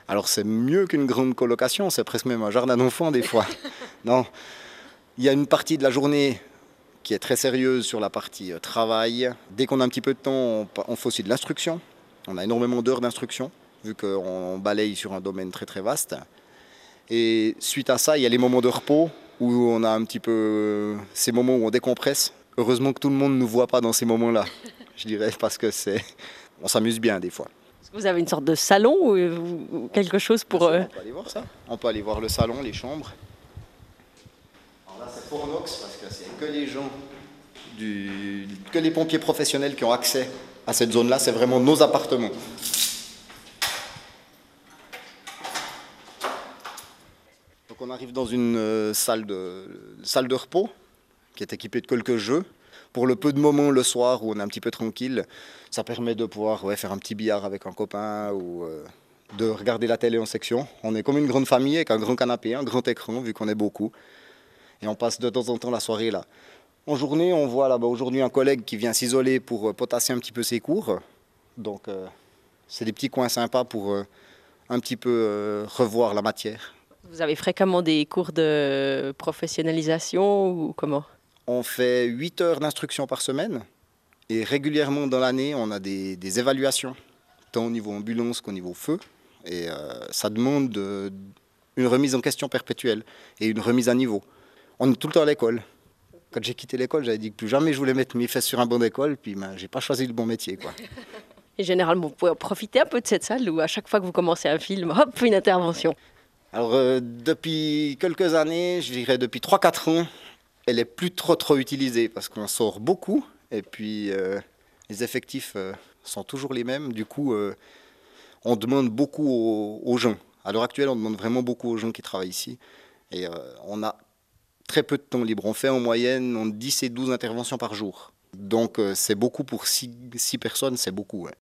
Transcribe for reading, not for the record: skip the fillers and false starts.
Alors c'est mieux qu'une grande colocation, c'est presque même un jardin d'enfants des fois. Non, il y a une partie de la journée qui est très sérieuse sur la partie travail. Dès qu'on a un petit peu de temps, on fait aussi de l'instruction. On a énormément d'heures d'instruction, vu qu'on balaye sur un domaine très très vaste. Et suite à ça, il y a les moments de repos, où on a un petit peu ces moments où on décompresse. Heureusement que tout le monde ne nous voit pas dans ces moments-là, je dirais, parce que on s'amuse bien des fois. Est-ce que vous avez une sorte de salon ou quelque chose Bien pour... sûr, on peut aller voir ça. On peut aller voir le salon, les chambres. Alors là, c'est Fornox, parce que c'est que les gens, que les pompiers professionnels qui ont accès à cette zone-là. C'est vraiment nos appartements. Donc on arrive dans une salle de repos qui est équipée de quelques jeux. Pour le peu de moments le soir où on est un petit peu tranquille, ça permet de pouvoir faire un petit billard avec un copain ou de regarder la télé en section. On est comme une grande famille avec un grand canapé, un grand écran vu qu'on est beaucoup. Et on passe de temps en temps la soirée là. En journée, on voit là-bas aujourd'hui un collègue qui vient s'isoler pour potasser un petit peu ses cours. Donc c'est des petits coins sympas pour un petit peu revoir la matière. Vous avez fréquemment des cours de professionnalisation ou comment? On fait 8 heures d'instruction par semaine et régulièrement dans l'année, on a des évaluations, tant au niveau ambulance qu'au niveau feu. Et ça demande une remise en question perpétuelle et une remise à niveau. On est tout le temps à l'école. Quand j'ai quitté l'école, j'avais dit que plus jamais je voulais mettre mes fesses sur un banc d'école, puis j'ai pas choisi le bon métier, quoi. Et généralement, vous pouvez en profiter un peu de cette salle où à chaque fois que vous commencez un film, hop, une intervention. Alors depuis quelques années, je dirais depuis 3 4 ans, elle est plus trop utilisée parce qu'on sort beaucoup et puis les effectifs sont toujours les mêmes. Du coup, on demande beaucoup aux gens. À l'heure actuelle, on demande vraiment beaucoup aux gens qui travaillent ici. Et on a très peu de temps libre. On fait en moyenne entre 10 et 12 interventions par jour. Donc c'est beaucoup pour 6 personnes, c'est beaucoup. Ouais.